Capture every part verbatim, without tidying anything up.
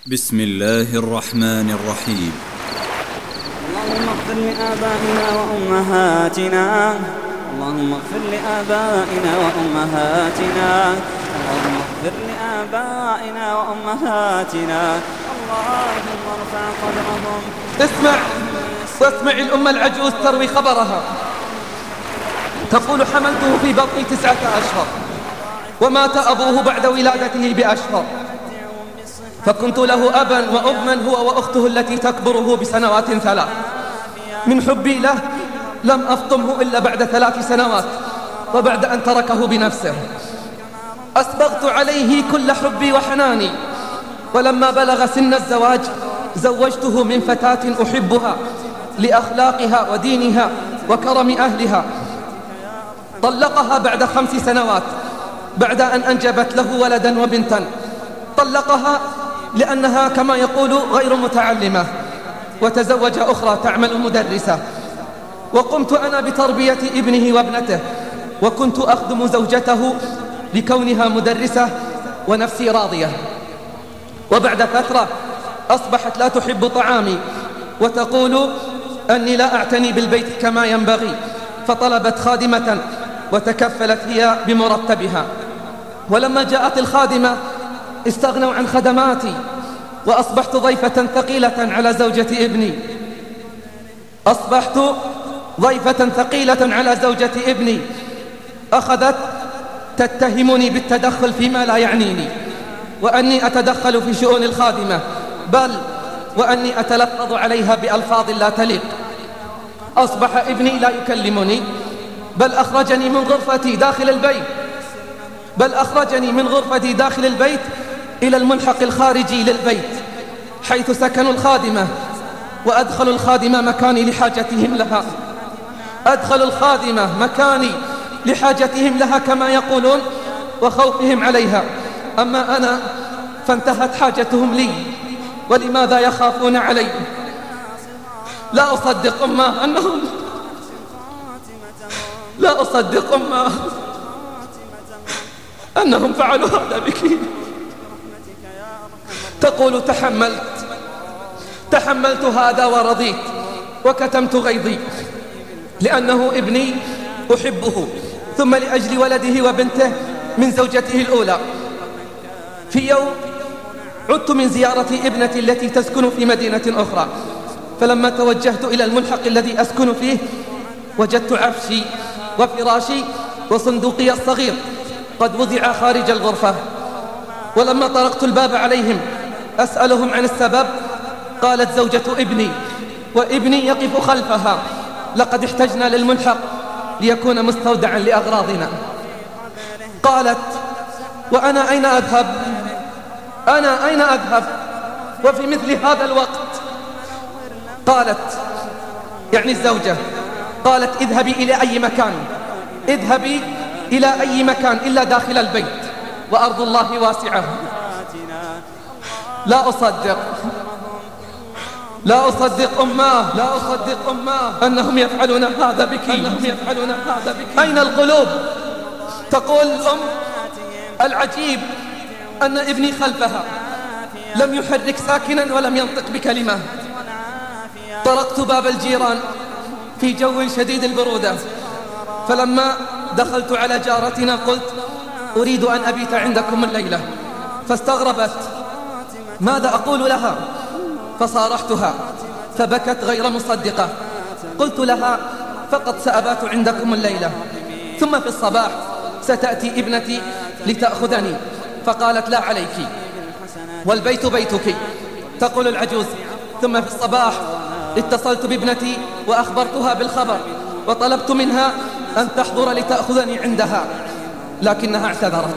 بسم الله الرحمن الرحيم. اللهم اغفر لآبائنا وأمهاتنا اللهم اغفر لآبائنا وأمهاتنا اللهم اغفر لآبائنا وأمهاتنا اللهم ارفع قدرهم. اسمع واسمع الأم العجوز تروي خبرها، تقول: حملته في بطني تسعة أشهر ومات أبوه بعد ولادته بأشهر، فكنت له أبا وأما هو وأخته التي تكبره بسنوات ثلاث. من حبي له لم أفطمه إلا بعد ثلاث سنوات وبعد أن تركه بنفسه. أسبغت عليه كل حبي وحناني، ولما بلغ سن الزواج زوجته من فتاة أحبها لأخلاقها ودينها وكرم أهلها. طلقها بعد خمس سنوات بعد أن أنجبت له ولدا وبنتا. طلقها لأنها كما يقول غير متعلمة، وتزوج أخرى تعمل مدرسة. وقمت أنا بتربية ابنه وابنته، وكنت أخدم زوجته لكونها مدرسة ونفسي راضية. وبعد فترة أصبحت لا تحب طعامي وتقول أني لا أعتني بالبيت كما ينبغي، فطلبت خادمة وتكفلت هي بمرتبها. ولما جاءت الخادمة استغنوا عن خدماتي، وأصبحت ضيفة ثقيلة على زوجة ابني أصبحت ضيفة ثقيلة على زوجة ابني أخذت تتهمني بالتدخل فيما لا يعنيني، وأني أتدخل في شؤون الخادمة، بل وأني أتلفظ عليها بألفاظ لا تليق. أصبح ابني لا يكلمني، بل أخرجني من غرفتي داخل البيت بل أخرجني من غرفتي داخل البيت إلى الملحق الخارجي للبيت حيث سكن الخادمة، وأدخل الخادمة مكاني لحاجتهم لها أدخل الخادمة مكاني لحاجتهم لها كما يقولون وخوفهم عليها. أما أنا فانتهت حاجتهم لي، ولماذا يخافون علي؟ لا أصدق أمه أنهم لا أصدق أمه أنهم فعلوا هذا بك. تقول: تحملت تحملت هذا ورضيت وكتمت غيظي، لأنه ابني أحبه، ثم لأجل ولده وبنته من زوجته الأولى. في يوم عدت من زيارة ابنتي التي تسكن في مدينة أخرى، فلما توجهت إلى الملحق الذي أسكن فيه وجدت عفشي وفراشي وصندوقي الصغير قد وضع خارج الغرفة. ولما طرقت الباب عليهم أسألهم عن السبب، قالت زوجة ابني وابني يقف خلفها: لقد احتجنا للملحق ليكون مستودعا لأغراضنا. قالت: وأنا أين أذهب؟ أنا أين أذهب وفي مثل هذا الوقت؟ قالت، يعني الزوجة، قالت: اذهبي إلى أي مكان اذهبي إلى أي مكان إلا داخل البيت، وأرض الله واسعة. لا أصدق لا أصدق أماه لا أصدق أماه أنهم يفعلون هذا بك أنهم يفعلون هذا بك أين القلوب؟ تقول الأم: العجيب أن ابني خلفها لم يحرك ساكنا ولم ينطق بكلمة. طرقت باب الجيران في جو شديد البرودة، فلما دخلت على جارتنا قلت: أريد أن أبيت عندكم الليلة. فاستغربت ماذا أقول لها، فصارحتها فبكت غير مصدقة. قلت لها: فقط سأبات عندكم الليلة، ثم في الصباح ستأتي ابنتي لتأخذني. فقالت: لا عليك، والبيت بيتك. تقول العجوز: ثم في الصباح اتصلت بابنتي وأخبرتها بالخبر، وطلبت منها أن تحضر لتأخذني عندها، لكنها اعتذرت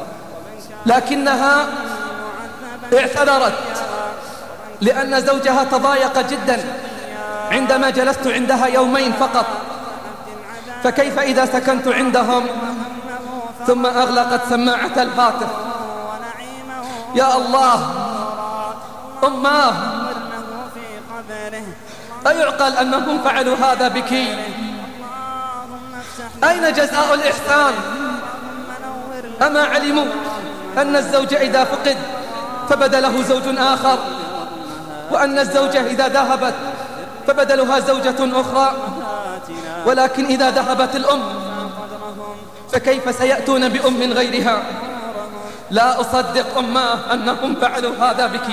لكنها اعتذرت لأن زوجها تضايق جدا عندما جلست عندها يومين فقط، فكيف إذا سكنت عندهم؟ ثم أغلقت سماعة الهاتف. يا الله أماه، أيعقل أنهم فعلوا هذا بك؟ أين جزاء الإحسان؟ أما علموا أن الزوج إذا فقد فبدا له زوج آخر، وأن الزوجة إذا ذهبت فبدلها زوجة أخرى، ولكن إذا ذهبت الأم فكيف سيأتون بأم غيرها؟ لا أصدق أماه أنهم فعلوا هذا بك.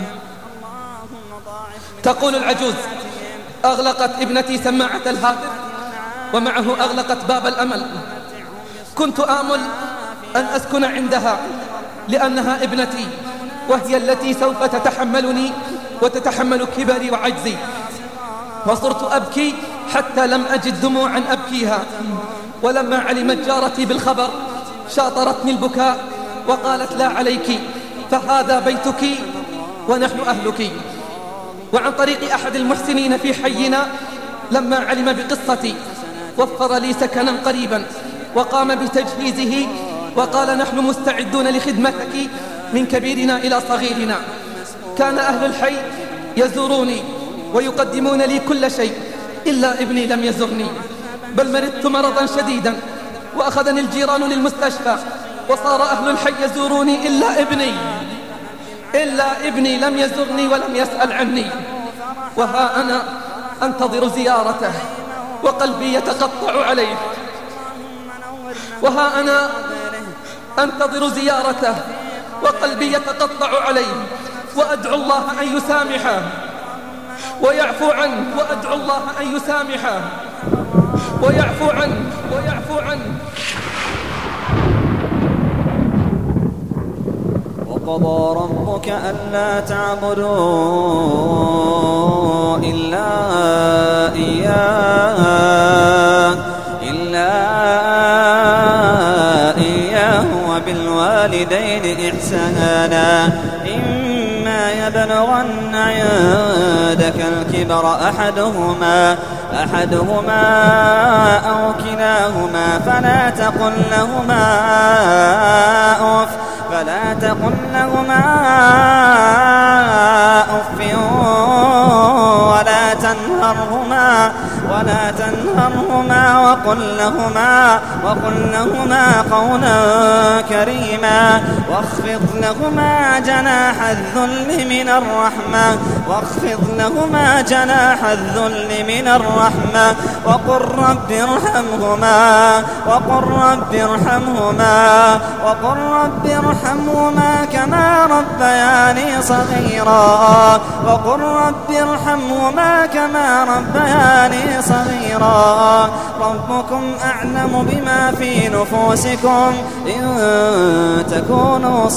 تقول العجوز: أغلقت ابنتي سماعة الهاتف ومعه أغلقت باب الأمل. كنت آمل أن أسكن عندها لأنها ابنتي، وهي التي سوف تتحملني وتتحمل كبري وعجزي، وصرت أبكي حتى لم أجد دموعا أبكيها. ولما علمت جارتي بالخبر شاطرتني البكاء وقالت: لا عليك، فهذا بيتك ونحن أهلك. وعن طريق أحد المحسنين في حينا لما علم بقصتي وفر لي سكنا قريبا وقام بتجهيزه، وقال: نحن مستعدون لخدمتك من كبيرنا إلى صغيرنا. كان أهل الحي يزوروني ويقدمون لي كل شيء، إلا ابني لم يزرني، بل مرضت مرضا شديدا وأخذني الجيران للمستشفى، وصار أهل الحي يزوروني إلا ابني إلا ابني لم يزرني ولم يسأل عني. وها أنا أنتظر زيارته وقلبي يتقطع عليه، وها أنا أنتظر زيارته وقلبي يتقطع عليه، وأدعو الله أن يسامحه ويعفو عنه، وأدعو الله أن يسامحه ويعفو عنه ويعفو عنه. وقضى ربك ألا تعبدوا إلا إياه إلا إياه وبالوالدين إحسانا. إما يبلغن عندك الكبر أحدهما أحدهما أو كلاهما فلا تقل لهما أف فلا تقل لهما أف ولا تنهرهما ولا تنهرهما وقل لهما وقل لهما قولا كريما. واخفض لهما جناح الذل من الرحمة واخفض لهما جناح الذل من الرحمة وقل رب ارحمهما وقل رب ارحمهما وقل رب ارحمهما كما ربياني صغيرا وقل رب ارحمهما كما ربياني صغيرا. ربكم أعلم بما في نفوسكم إن تكونوا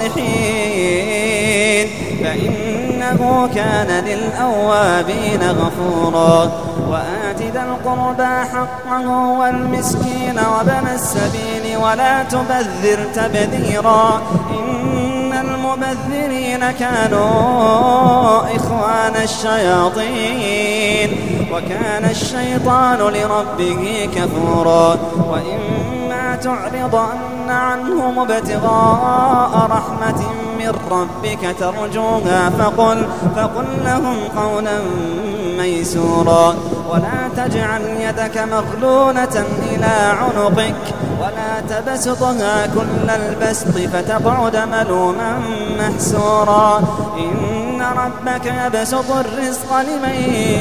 صالحين فإنه كان للأوابين غفورا. وآت ذا القربى حقه والمسكين وابن السبيل ولا تبذر تبذيرا إن المبذرين كانوا إخوان الشياطين وكان الشيطان لربه كفورا. وإما تعرضن عنهم ابتغاء رحمة من ربك ترجوها فقل, فقل لهم قولا ميسورا. ولا تجعل يدك مغلولة إلى عنقك ولا تبسطها كل البسط فتقعد ملوما محسورا. إن ربك يبسط الرزق لمن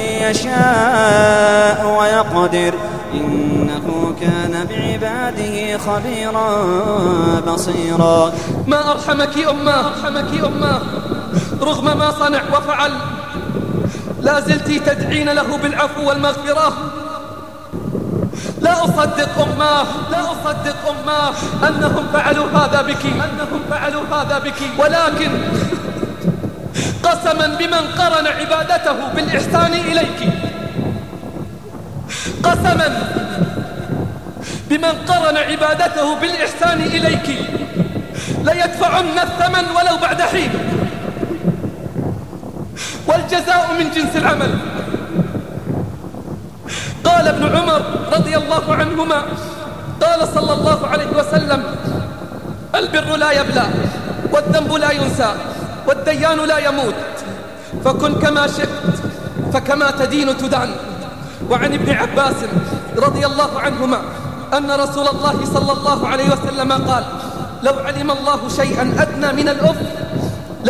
يشاء ويقدر إنه كان بعباده خبيرا بصيرا. ما أرحمك أماه أرحمك أماه رغم ما صنع وفعل لا زلت تدعين له بالعفو والمغفرة. لا أصدق أماه لا أصدق أماه أنهم فعلوا هذا بك أنهم فعلوا هذا بك ولكن قسما بمن قرن عبادته بالإحسان إليك قسما بمن قرن عبادته بالإحسان إليك ليدفعن الثمن ولو بعد حين والجزاء من جنس العمل. قال ابن عمر رضي الله عنهما قال صلى الله عليه وسلم البر لا يبلى والذنب لا ينسى والديان لا يموت فكن كما شئت فكما تدين تدان. وعن ابن عباس رضي الله عنهما أن رسول الله صلى الله عليه وسلم قال لو علم الله شيئا أدنى من الأف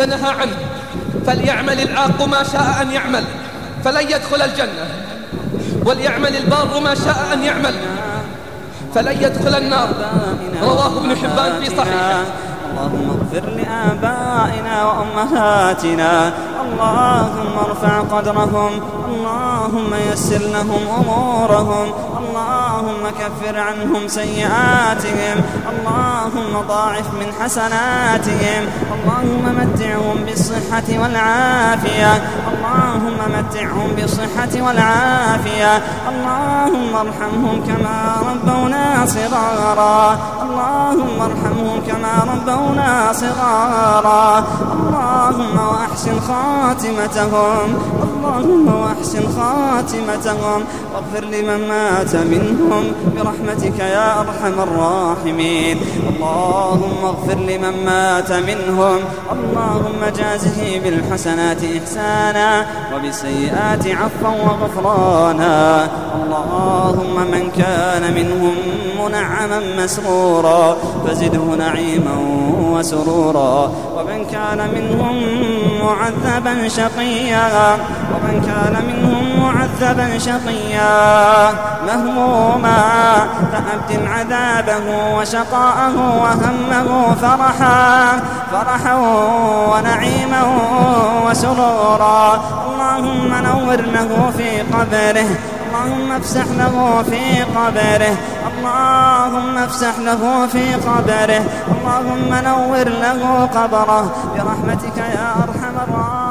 لنهى عنه، فليعمل العاق ما شاء أن يعمل فلن يدخل الجنة، وليعمل البار ما شاء أن يعمل فلن يدخل النار. رواه ابن حبان في صحيحه. اللهم اغفر لآبائنا وأمهاتنا، اللهم ارفع قدرهم، اللهم يسر لهم أمورهم، اللهم كفر عنهم سيئاتهم، اللهم ضاعف من حسناتهم، اللهم متعهم بالصحة والعافية، اللهم متعهم بالصحة والعافية، اللهم ارحمهم كما ربونا صغارا، اللهم ارحمهم كما ربونا صغارا، اللهم وأحسن خاتمتهم، اللهم وأحسن خاتمتهم، واغفر لمن مات منهم برحمتك يا أرحم الراحمين. اللهم اغفر لمن مات منهم، اللهم جازه بالحسنات إحسانا وبالسيئات عفوا وغفرانا. اللهم من كان منهم منعما مسرورا فزده نعيما وسرورا، ومن كان منهم معذبا شقيا ومن كان منهم معذبا شقيا مهموما فأبدل عذابه وشقاءه وهمه فرحا فرحا ونعيما وسرورا. اللهم نور له في قبره، اللهم افسح له في قبره، اللهم افسح له في قبره، اللهم نور له قبره برحمتك يا أرحم الراحمين.